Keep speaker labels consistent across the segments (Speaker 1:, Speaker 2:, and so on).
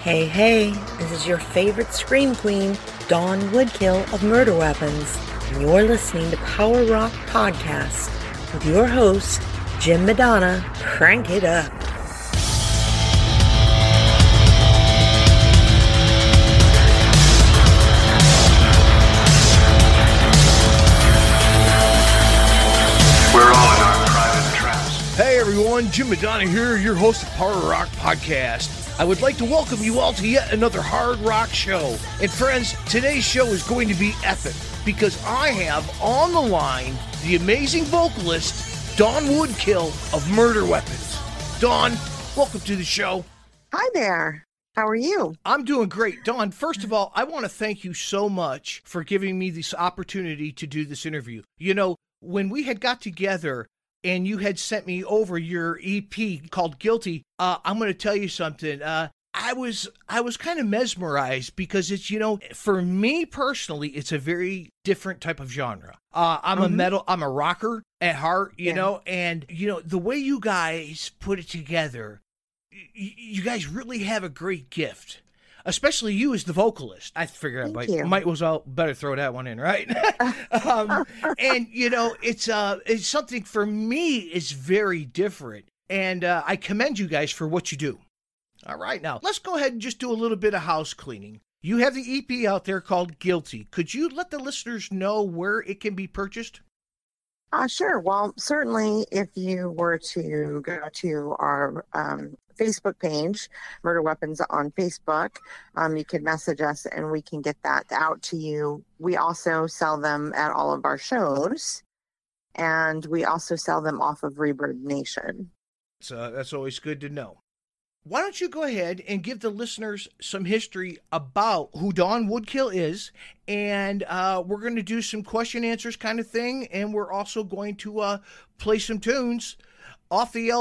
Speaker 1: Hey, hey, this is your favorite Scream Queen, Dawn Woodkill of Murder Weapons, and you're listening to Power Rock Podcast with your host, Jim Madonna. Crank it up.
Speaker 2: Hey everyone, Jim Madonna here, your host of Power Rock Podcast. I would like to welcome you all to yet another hard rock show. And friends, today's show is going to be epic because I have on the line the amazing vocalist, Dawn Woodkill of Murder Weapons. Dawn, welcome to the show.
Speaker 3: Hi there. How are you?
Speaker 2: I'm doing great. Dawn, first of all, I want to thank you so much for giving me this opportunity to do this interview. You know, when we had got together, and you had sent me over your EP called Guilty, I'm going to tell you something. I was kind of mesmerized because it's, you know, for me personally, it's a very different type of genre. I'm a rocker at heart, you know, and, you know, the way you guys put it together, you guys really have a great gift. Especially you as the vocalist. I figure I might as well better throw that one in, right? And, you know, it's something for me is very different. And I commend you guys for what you do. All right, now, let's go ahead and just do a little bit of house cleaning. You have the EP out there called Guilty. Could you let the listeners know where it can be purchased?
Speaker 3: Sure. Well, certainly if you were to go to our Facebook page, Murder Weapons on Facebook, you can message us and we can get that out to you. We also sell them at all of our shows, and we also sell them off of Rebird Nation.
Speaker 2: So that's always good to know. Why don't you go ahead and give the listeners some history about who Dawn Woodkill is, and we're going to do some question answers kind of thing, and we're also going to play some tunes off the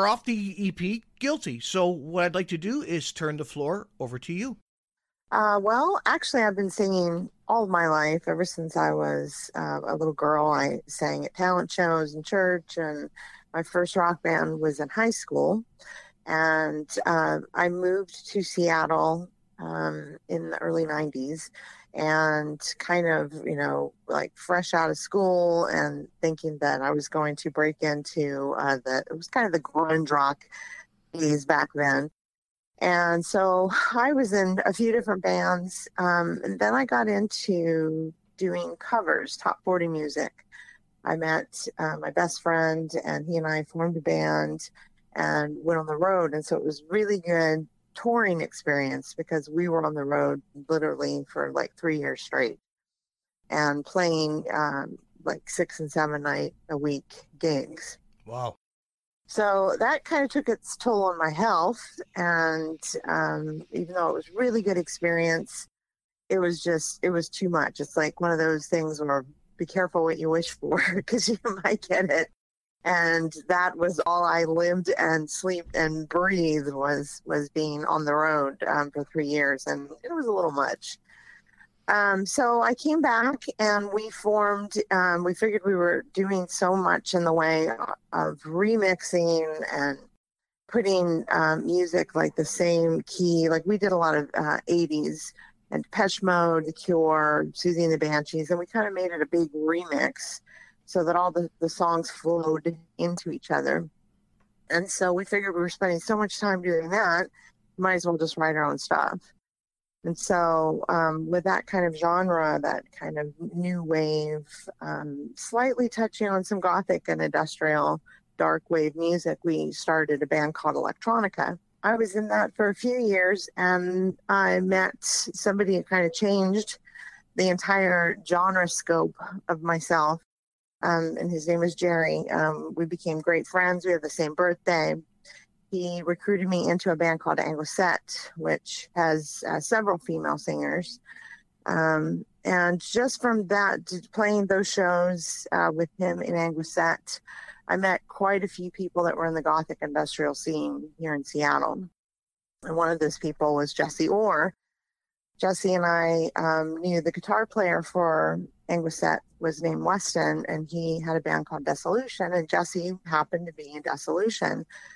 Speaker 2: EP Guilty. So what I'd like to do is turn the floor over to you.
Speaker 3: Well, actually, I've been singing all of my life. Ever since I was a little girl, I sang at talent shows in church, and my first rock band was in high school. And I moved to Seattle in the early 90s, and kind of, you know, like fresh out of school and thinking that I was going to break into it was kind of the grunge rock days back then. And so I was in a few different bands. And then I got into doing covers, top 40 music. I met my best friend, and he and I formed a band and went on the road. And so it was really good touring experience because we were on the road literally for like 3 years straight and playing like 6 and 7 night a week gigs.
Speaker 2: Wow.
Speaker 3: So that kind of took its toll on my health. And even though it was really good experience, it was too much. It's like one of those things where be careful what you wish for because you might get it. And that was all I lived and slept and breathed was being on the road for 3 years. And it was a little much. So I came back and we formed, we figured we were doing so much in the way of remixing and putting music like the same key. Like we did a lot of 80s and Depeche Mode, The Cure, Susie and the Banshees. And we kind of made it a big remix, so that all the songs flowed into each other. And so we figured we were spending so much time doing that, might as well just write our own stuff. And so with that kind of genre, that kind of new wave, slightly touching on some gothic and industrial dark wave music, we started a band called Electronica. I was in that for a few years, and I met somebody who kind of changed the entire genre scope of myself. And his name is Jerry. We became great friends. We have the same birthday. He recruited me into a band called Angosette, which has several female singers. And just from that, playing those shows with him in Angosette, I met quite a few people that were in the gothic industrial scene here in Seattle. And one of those people was Jesse Orr. Jesse and I knew the guitar player for Angosette was named Weston, and he had a band called Dissolution, and Jesse happened to be in Dissolution.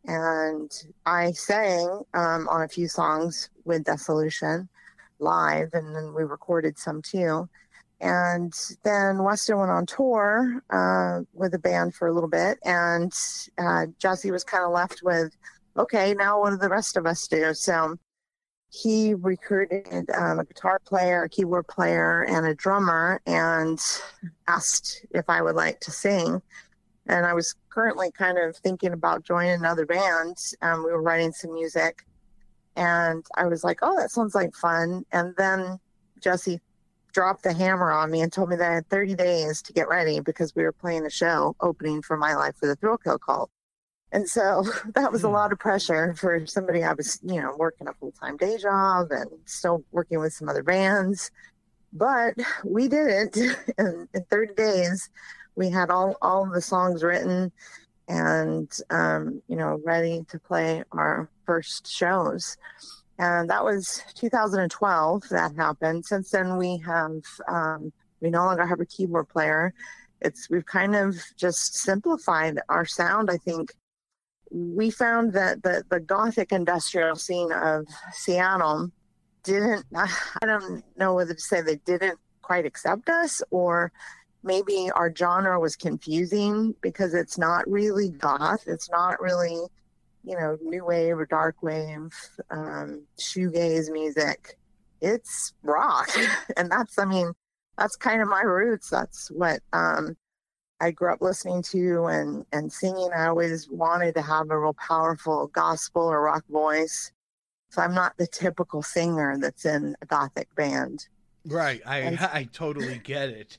Speaker 3: And I sang on a few songs with Dissolution live, and then we recorded some too. And then Weston went on tour with the band for a little bit, and Jesse was kind of left with, okay, now what do the rest of us do? So he recruited a guitar player, a keyboard player, and a drummer, and asked if I would like to sing. And I was currently kind of thinking about joining another band. We were writing some music, and I was like, oh, that sounds like fun. And then Jesse dropped the hammer on me and told me that I had 30 days to get ready because we were playing a show opening for My Life with a Thrill Kill Cult. And so that was a lot of pressure for somebody. I was, working a full-time day job and still working with some other bands. But we did it. In 30 days, we had all of the songs written and, ready to play our first shows. And that was 2012 that happened. Since then, we no longer have a keyboard player. We've kind of just simplified our sound. I think we found that the Gothic industrial scene of Seattle I don't know whether to say they didn't quite accept us, or maybe our genre was confusing because it's not really goth. It's not really, new wave or dark wave, shoegaze music. It's rock. And that's kind of my roots. That's what I grew up listening to and singing. I always wanted to have a real powerful gospel or rock voice. So I'm not the typical singer that's in a Gothic band.
Speaker 2: Right. I totally get it.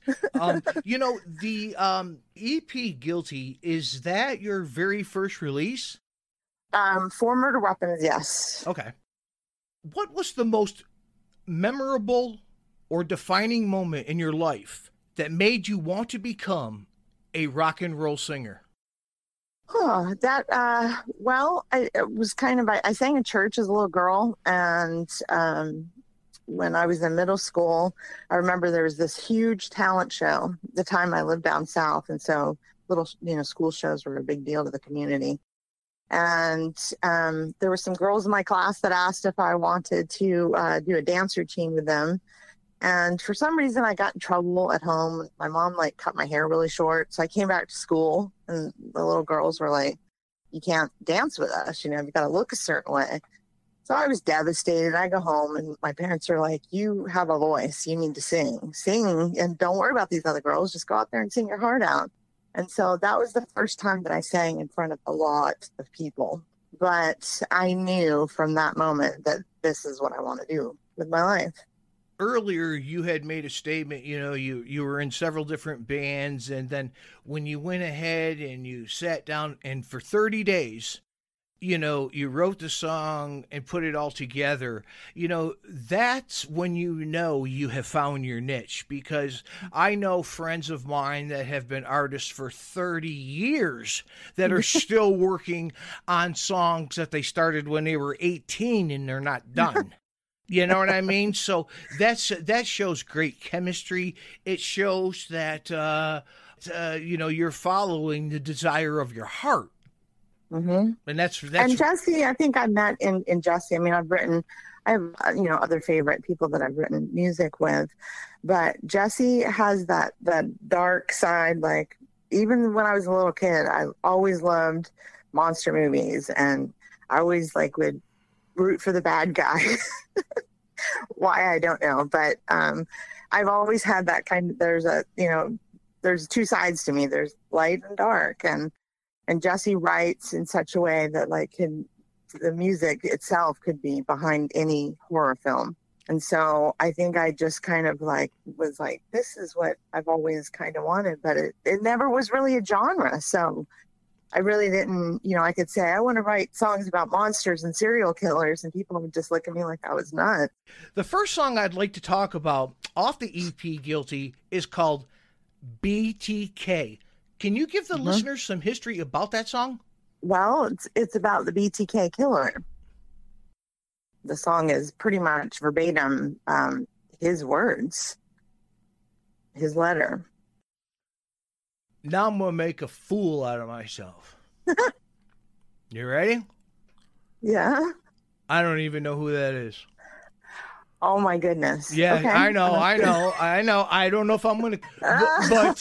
Speaker 2: The EP Guilty, is that your very first release?
Speaker 3: For Murder Weapons, yes.
Speaker 2: Okay. What was the most memorable or defining moment in your life that made you want to become a rock and roll singer?
Speaker 3: Oh, it was kind of, I sang in church as a little girl. And when I was in middle school, I remember there was this huge talent show. At the time I lived down south. And so little, school shows were a big deal to the community. And there were some girls in my class that asked if I wanted to do a dance routine with them. And for some reason, I got in trouble at home. My mom cut my hair really short. So I came back to school and the little girls were like, you can't dance with us. You've got to look a certain way. So I was devastated. I go home and my parents are like, you have a voice. You need to sing and don't worry about these other girls. Just go out there and sing your heart out. And so that was the first time that I sang in front of a lot of people. But I knew from that moment that this is what I want to do with my life.
Speaker 2: Earlier, you had made a statement, you were in several different bands, and then when you went ahead and you sat down and for 30 days, you wrote the song and put it all together, that's when you have found your niche. Because I know friends of mine that have been artists for 30 years that are still working on songs that they started when they were 18 and they're not done. You know what I mean? So that shows great chemistry. It shows that, you're following the desire of your heart.
Speaker 3: Mm-hmm.
Speaker 2: And that's
Speaker 3: and Jesse, I think I met in Jesse. I have other favorite people that I've written music with, but Jesse has that dark side. Like, even when I was a little kid, I always loved monster movies, and I always would root for the bad guy. Why, I don't know, but I've always had that kind of, there's two sides to me. There's light and dark, and Jesse writes in such a way that the music itself could be behind any horror film. And so I think I just kind of was like, this is what I've always kind of wanted, but it never was really a genre. So I really didn't, I could say, I want to write songs about monsters and serial killers, and people would just look at me like I was nuts.
Speaker 2: The first song I'd like to talk about off the EP Guilty is called BTK. Can you give the listeners some history about that song?
Speaker 3: Well, it's about the BTK killer. The song is pretty much verbatim his words, his letter.
Speaker 2: Now I'm going to make a fool out of myself. You ready?
Speaker 3: Yeah.
Speaker 2: I don't even know who that is.
Speaker 3: Oh my goodness.
Speaker 2: Yeah,
Speaker 3: Okay.
Speaker 2: I know. I don't know if I'm gonna, but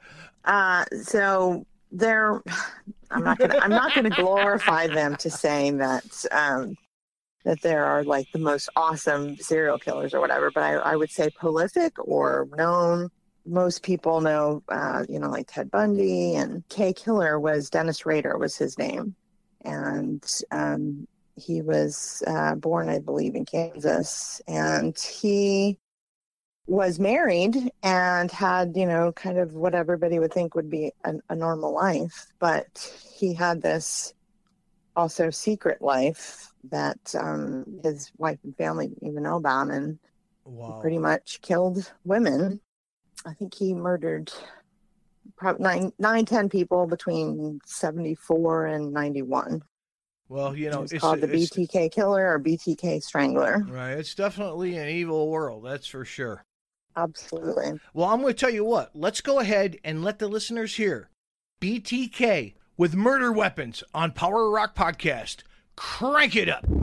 Speaker 3: so they're. I'm not gonna glorify them to saying that that there are like the most awesome serial killers or whatever, but I would say prolific or known. Most people know, like Ted Bundy, and K Killer was Dennis Rader was his name, and he was born, I believe, in Kansas, and he was married and had, kind of what everybody would think would be a normal life, but he had this also secret life that his wife and family didn't even know about, and
Speaker 2: wow.
Speaker 3: he pretty much killed women. I think he murdered probably 10 people between 74 and 91.
Speaker 2: Well,
Speaker 3: it's called the BTK Killer or BTK Strangler.
Speaker 2: Right. It's definitely an evil world. That's for sure.
Speaker 3: Absolutely.
Speaker 2: Well, I'm going to tell you what. Let's go ahead and let the listeners hear BTK with Murder Weapons on Power Rock Podcast. Crank it up.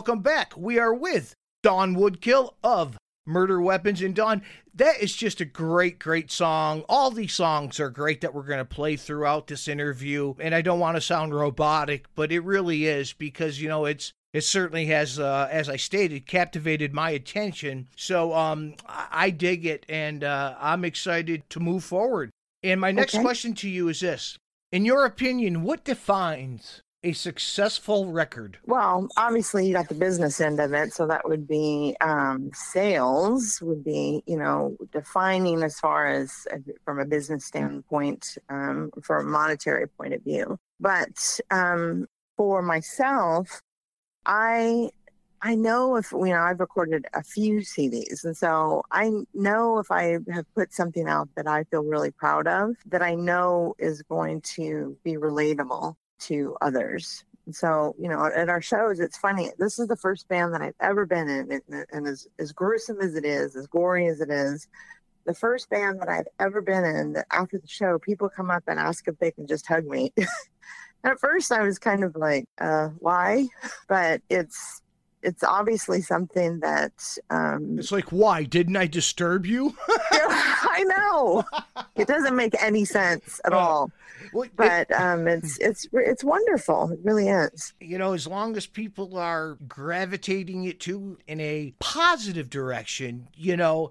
Speaker 2: welcome back. We are with Dawn Woodkill of Murder Weapons. And Dawn, that is just a great, great song. All these songs are great that we're going to play throughout this interview. And I don't want to sound robotic, but it really is because, you know, it certainly has, as I stated, captivated my attention. So I dig it, and I'm excited to move forward. And my next question to you is this. In your opinion, what defines a successful record?
Speaker 3: Well, obviously you got the business end of it. So that would be sales would be, you know, defining as far as from a business standpoint, from a monetary point of view. But for myself, I know if, you know, I've recorded a few CDs. And so I know if I have put something out that I feel really proud of, that I know is going to be relatable to others. And so, you know, at our shows, it's funny. This is the first band that I've ever been in. And as gruesome as it is, as gory as it is, the first band that I've ever been in, that after the show, people come up and ask if they can just hug me. And at first I was kind of like, why? But it's obviously something that...
Speaker 2: it's like, why? Didn't I disturb you?
Speaker 3: I know. It doesn't make any sense at all. Well, but it's wonderful. It really is.
Speaker 2: You know, as long as people are gravitating it to in a positive direction, you know,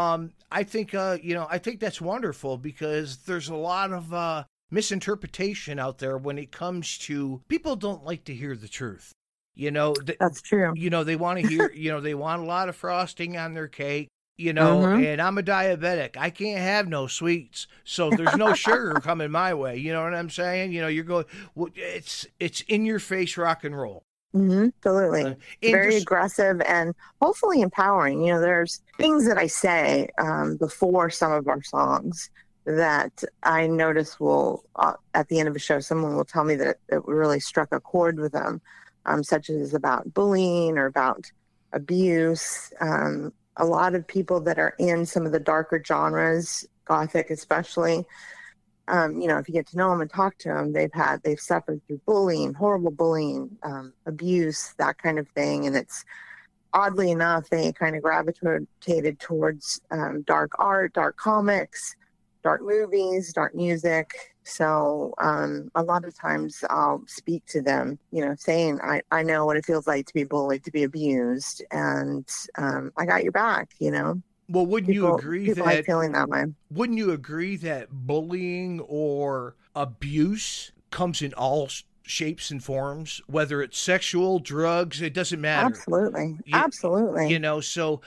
Speaker 2: I think, you know, I think that's wonderful because there's a lot of misinterpretation out there when it comes to people don't like to hear the truth. You know,
Speaker 3: that's true.
Speaker 2: You know, they want to hear, you know, they want a lot of frosting on their cake. You know, and I'm a diabetic. I can't have no sweets. So there's no sugar coming my way. You know what I'm saying? You know, you're going, well, it's in your face rock and roll.
Speaker 3: Absolutely. Very aggressive and hopefully empowering. You know, there's things that I say before some of our songs that I notice will, at the end of a show, someone will tell me that it really struck a chord with them, such as about bullying or about abuse. A lot of people that are in some of the darker genres, Gothic especially, you know, if you get to know them and talk to them, they've suffered through bullying, horrible bullying, abuse, that kind of thing. And it's oddly enough, they kind of gravitated towards dark art, dark comics, dark movies, dark music. So a lot of times I'll speak to them, you know, saying, I know what it feels like to be bullied, to be abused, and I got your back, you know.
Speaker 2: Well, wouldn't you agree that
Speaker 3: like feeling that way?
Speaker 2: Wouldn't you agree that bullying or abuse comes in all shapes and forms, whether it's sexual, drugs, it doesn't matter.
Speaker 3: Absolutely. Absolutely.
Speaker 2: You know, so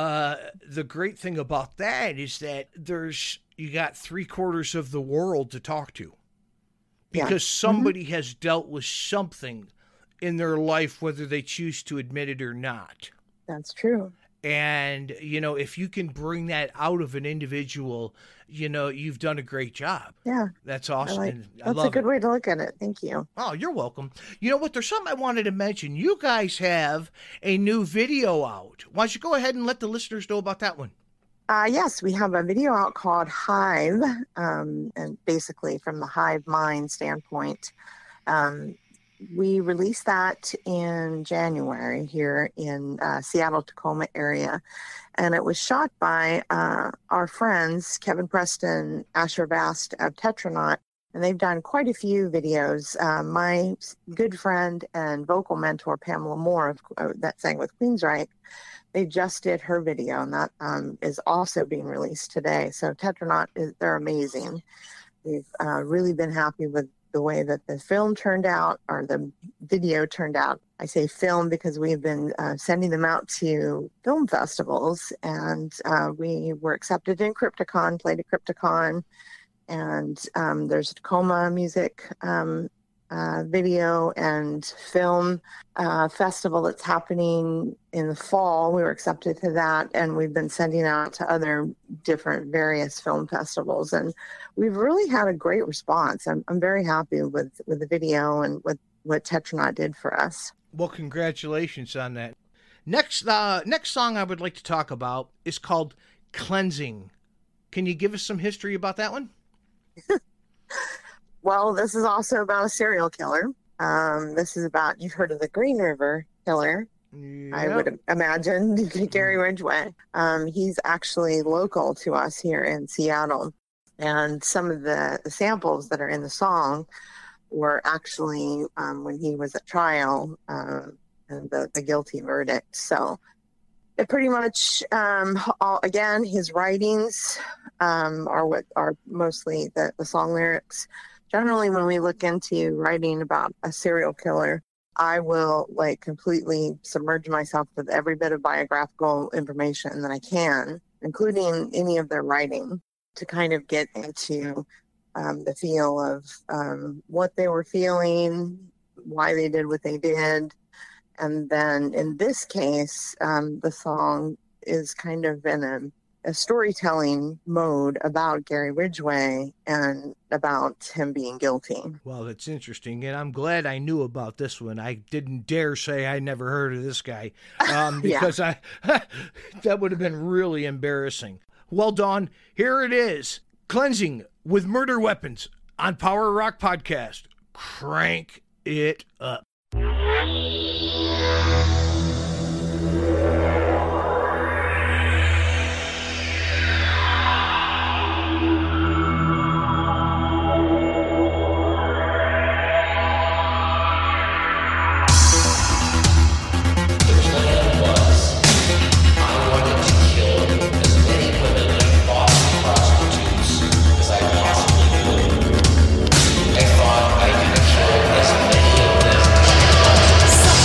Speaker 2: the great thing about that is that you got 3/4 of the world to talk to because somebody has dealt with something in their life, whether they choose to admit it or not.
Speaker 3: That's true.
Speaker 2: And, you know, if you can bring that out of an individual, you know, you've done a great job.
Speaker 3: Yeah.
Speaker 2: That's awesome.
Speaker 3: That's a good way to look at it. Thank you.
Speaker 2: Oh, you're welcome. You know what? There's something I wanted to mention. You guys have a new video out. Why don't you go ahead and let the listeners know about that one?
Speaker 3: Yes, we have a video out called Hive, and basically from the hive mind standpoint. We released that in January here in Seattle, Tacoma area. And it was shot by our friends, Kevin Preston, Asher Vast of Tetronaut. And they've done quite a few videos. My good friend and vocal mentor, Pamela Moore, that sang with Queensryche, they just did her video, and that is also being released today. So Tetronaut, they're amazing. We've really been happy with the way that the film turned out, or the video turned out. I say film because we've been sending them out to film festivals, and we were accepted in Crypticon, played at Crypticon, and there's a Tacoma Music video and film festival that's happening in the fall. We were accepted to that, and we've been sending out to other different various film festivals, and we've really had a great response. I'm very happy with the video and with what Tetronaut did for us.
Speaker 2: Well, congratulations on that. Next song I would like to talk about is called Cleansing. Can you give us some history about that one?
Speaker 3: Well, this is also about a serial killer. This is about, you've heard of the Green River Killer. I would imagine, Gary Ridgway. He's actually local to us here in Seattle. And some of the samples that are in the song were actually when he was at trial and the guilty verdict. So it pretty much, again, his writings are what are mostly the song lyrics. Generally, when we look into writing about a serial killer, I will completely submerge myself with every bit of biographical information that I can, including any of their writing, to kind of get into the feel of what they were feeling, why they did what they did. And then in this case, the song is kind of in a storytelling mode about Gary Ridgway and about him being guilty.
Speaker 2: Well, that's interesting, and I'm glad I knew about this one. I didn't dare say I never heard of this guy, because that would have been really embarrassing. Well, Dawn, here it is. Cleansing with Murder Weapons on Power Rock Podcast. Crank it up.
Speaker 4: I thought I could kill as many of them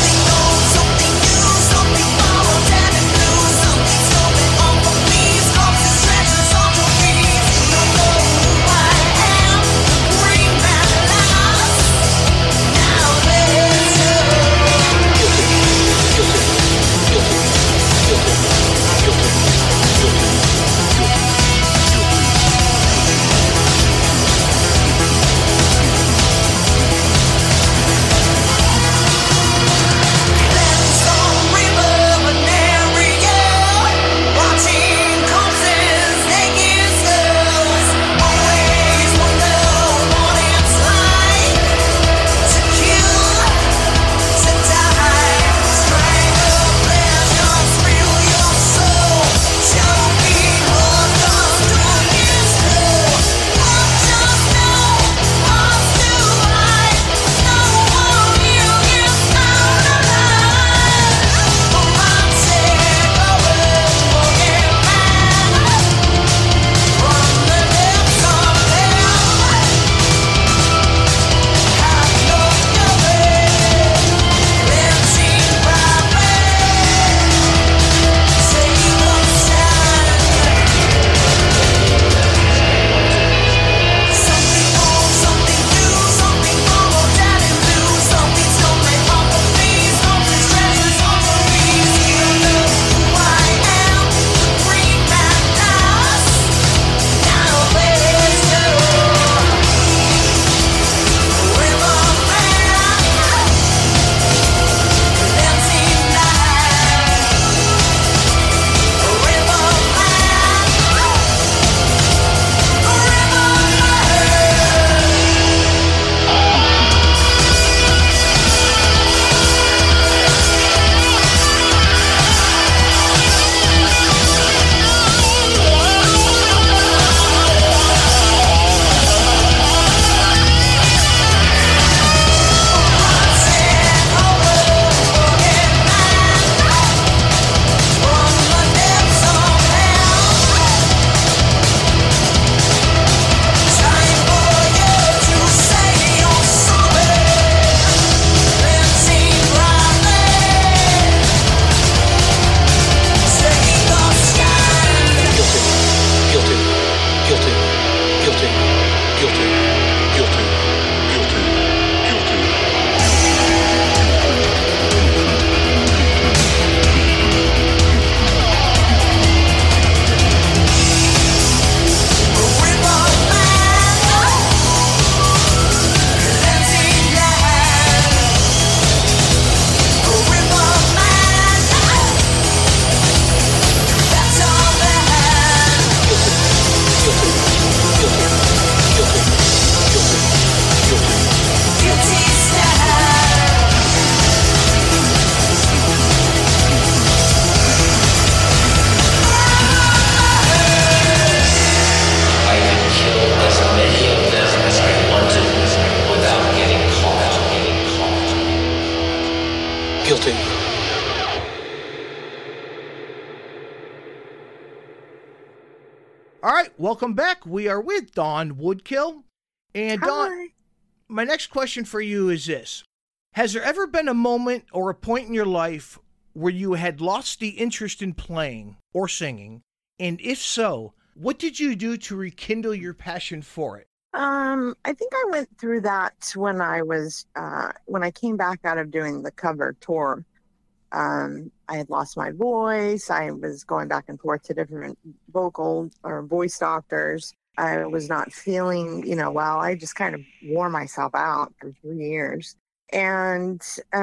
Speaker 2: All right, welcome back. We are with Dawn Woodkill. And Dawn,
Speaker 3: Hi.
Speaker 2: my next question for you is this. Has there ever been a moment or a point in your life where you had lost the interest in playing or singing? And if so, what did you do to rekindle your passion for it?
Speaker 3: I think I went through that when I came back out of doing the cover tour. I had lost my voice. I was going back and forth to different vocal or voice doctors. I was not feeling, well. I just kind of wore myself out for 3 years. And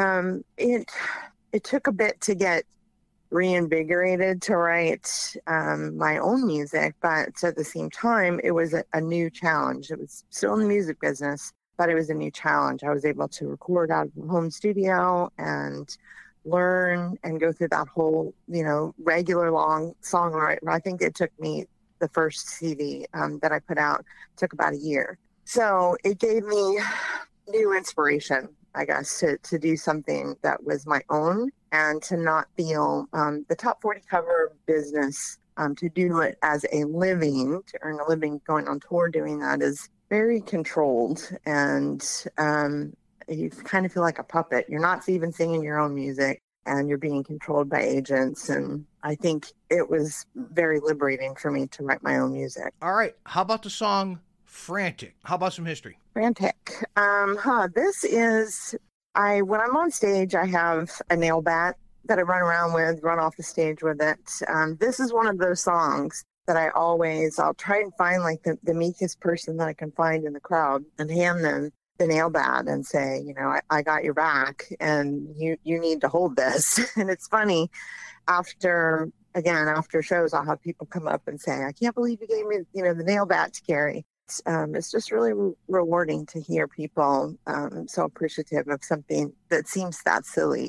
Speaker 3: it took a bit to get reinvigorated to write my own music, but at the same time, it was a new challenge. It was still in the music business, but it was a new challenge. I was able to record out of a home studio and learn and go through that whole, regular long songwriting. I think it took me, the first CD that I put out took about a year. So it gave me new inspiration, I guess, to do something that was my own and to not feel the top 40 cover to do it as a living, to earn a living going on tour doing that is very controlled. And you kind of feel like a puppet. You're not even singing your own music and you're being controlled by agents. And I think it was very liberating for me to write my own music.
Speaker 2: All right. How about the song Frantic? How about some history?
Speaker 3: Frantic. This is, when I'm on stage, I have a nail bat that I run around with, run off the stage with it. This is one of those songs that I'll try and find like the meekest person that I can find in the crowd and hand them the nail bat and say, I got your back and you need to hold this. And it's funny, after shows, I'll have people come up and say, I can't believe you gave me, the nail bat to carry. It's just really rewarding to hear people so appreciative of something that seems that silly,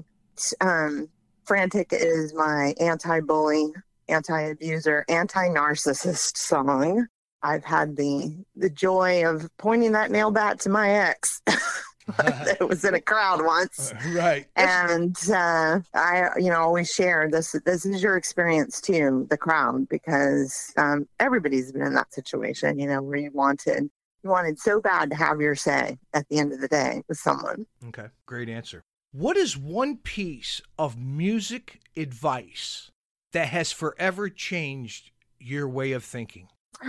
Speaker 3: Frantic is my anti-bully, anti-abuser, anti-narcissist song. I've had the joy of pointing that nail bat to my ex. It was in a crowd once.
Speaker 2: Right.
Speaker 3: And I always share this is your experience too, the crowd, because everybody's been in that situation, where you wanted so bad to have your say at the end of the day with someone.
Speaker 2: Okay. Great answer. What is one piece of music advice that has forever changed your way of thinking?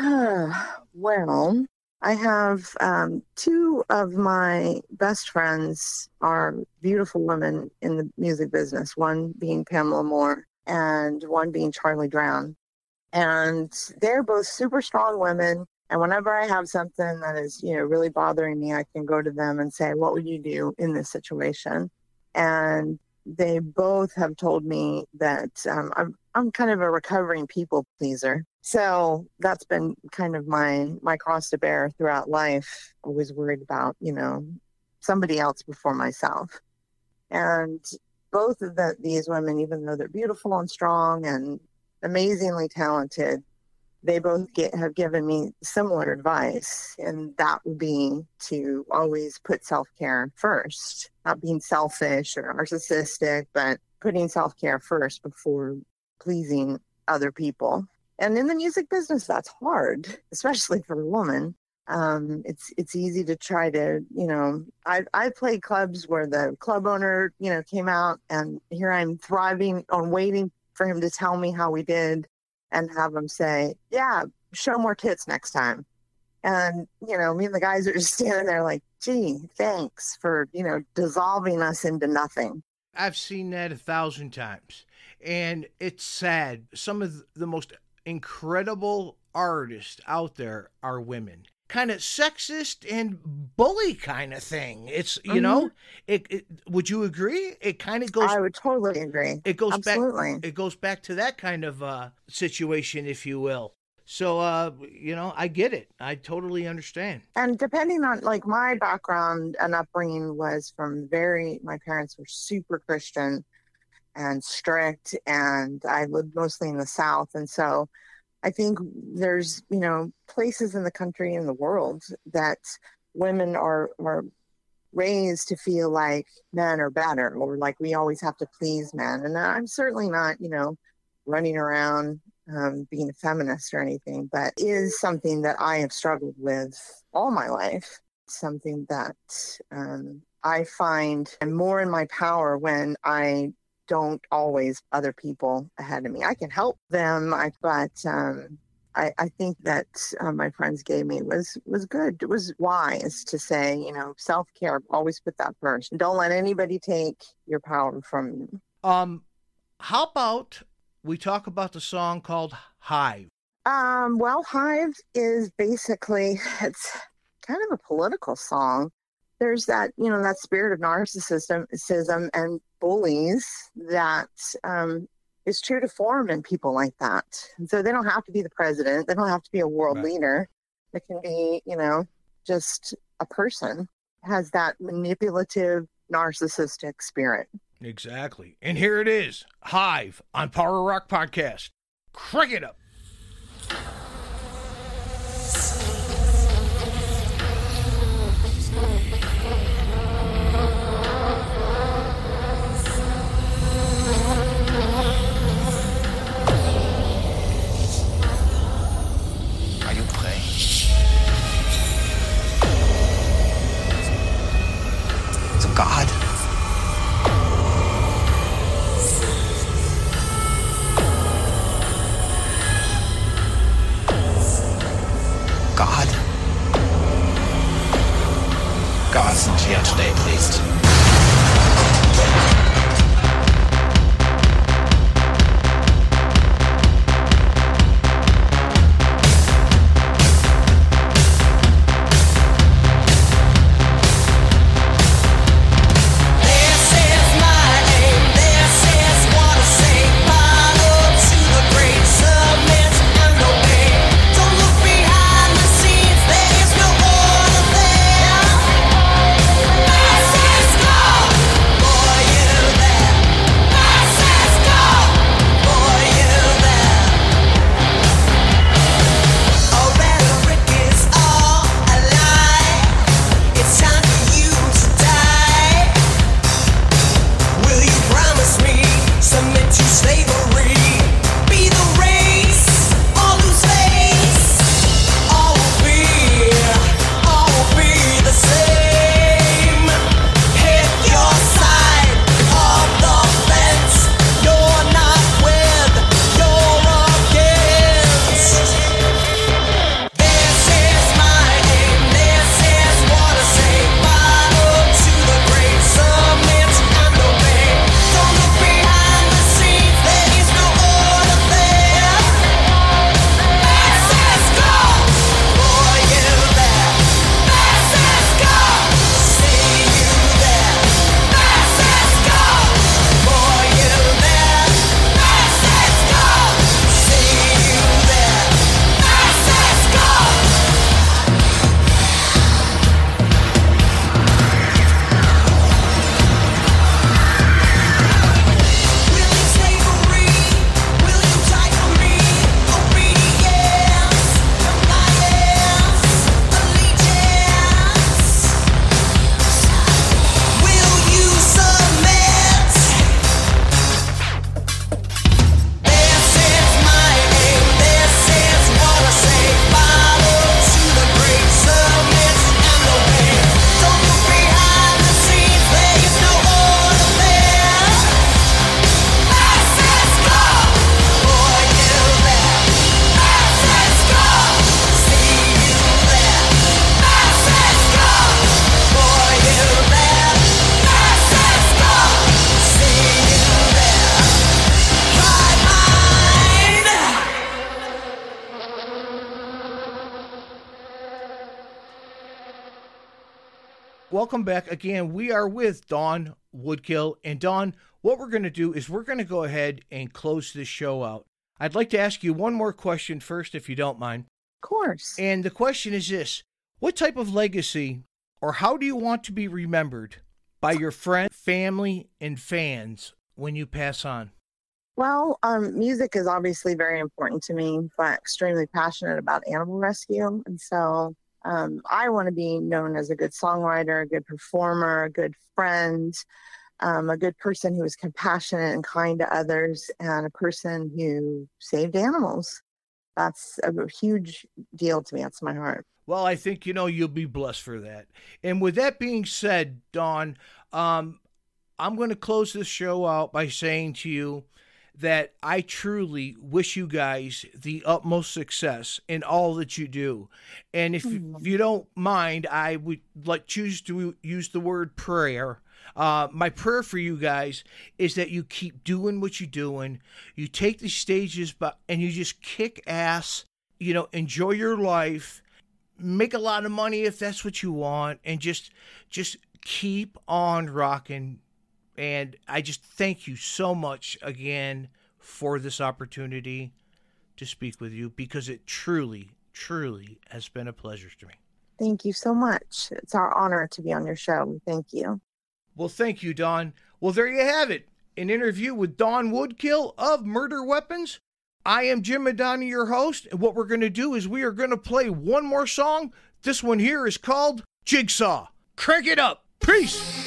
Speaker 3: Well, I have two of my best friends are beautiful women in the music business, one being Pamela Moore and one being Charlie Brown. And they're both super strong women. And whenever I have something that is, really bothering me, I can go to them and say, what would you do in this situation? And they both have told me that I'm kind of a recovering people pleaser. So that's been kind of my cross to bear throughout life. Always worried about, somebody else before myself. And both of these women, even though they're beautiful and strong and amazingly talented, they both have given me similar advice. And that would be to always put self-care first, not being selfish or narcissistic, but putting self-care first before pleasing other people. And in the music business, that's hard, especially for a woman. It's easy to try to, I played clubs where the club owner, came out, and here I'm thriving on waiting for him to tell me how we did and have him say, yeah, show more tits next time. And, me and the guys are just standing there like, gee, thanks for, dissolving us into nothing.
Speaker 2: I've seen that 1,000 times. And it's sad. Some of the most incredible artists out there are women. Kind of sexist and bully kind of thing. It's, it would you agree? It kind of goes.
Speaker 3: I would totally agree.
Speaker 2: It goes
Speaker 3: Absolutely.
Speaker 2: back. It goes back to that kind of situation, if you will. So, I get it. I totally understand.
Speaker 3: And depending on, like, my background and upbringing was my parents were super Christian and strict, and I lived mostly in the South. And so I think there's, places in the country and the world that women are raised to feel like men are better, or like we always have to please men. And I'm certainly not, running around being a feminist or anything, but is something that I have struggled with all my life. Something that I find I'm more in my power when I don't always put other people ahead of me. I can help them, but I think that my friends gave me was good. It was wise to say, self-care, always put that first. Don't let anybody take your power from you.
Speaker 2: How about we talk about the song called Hive?
Speaker 3: Well, Hive is basically, it's kind of a political song. There's that, that spirit of narcissism and bullies that is true to form in people like that. And so they don't have to be the president. They don't have to be a world leader. It can be, just a person has that manipulative, narcissistic spirit.
Speaker 2: Exactly. And here it is, Hive on Power Rock Podcast. Crank it up.
Speaker 4: Are you praying? To God? God? God's not here today, please.
Speaker 2: Welcome back. Again, we are with Dawn Woodkill. And Dawn, what we're going to do is we're going to go ahead and close this show out. I'd like to ask you one more question first, if you don't mind.
Speaker 3: Of course.
Speaker 2: And the question is this: what type of legacy, or how do you want to be remembered by your friends, family, and fans when you pass on?
Speaker 3: Well, music is obviously very important to me, but extremely passionate about animal rescue. And so I want to be known as a good songwriter, a good performer, a good friend, a good person who was compassionate and kind to others, and a person who saved animals. That's a huge deal to me. That's my heart.
Speaker 2: Well, I think, you'll be blessed for that. And with that being said, Dawn, I'm going to close this show out by saying to you that I truly wish you guys the utmost success in all that you do. And if you don't mind, I would choose to use the word prayer. My prayer for you guys is that you keep doing what you're doing. You take the stages, and you just kick ass, enjoy your life, make a lot of money if that's what you want, and just keep on rocking. And I just thank you so much again for this opportunity to speak with you, because it truly, truly has been a pleasure to me.
Speaker 3: Thank you so much. It's our honor to be on your show. Thank you.
Speaker 2: Well, thank you, Dawn. Well, there you have it. An interview with Dawn Woodkill of Murder Weapons. I am Jim Madonna, your host, and what we're going to do is we are going to play one more song. This one here is called Jigsaw. Crank it up. Peace.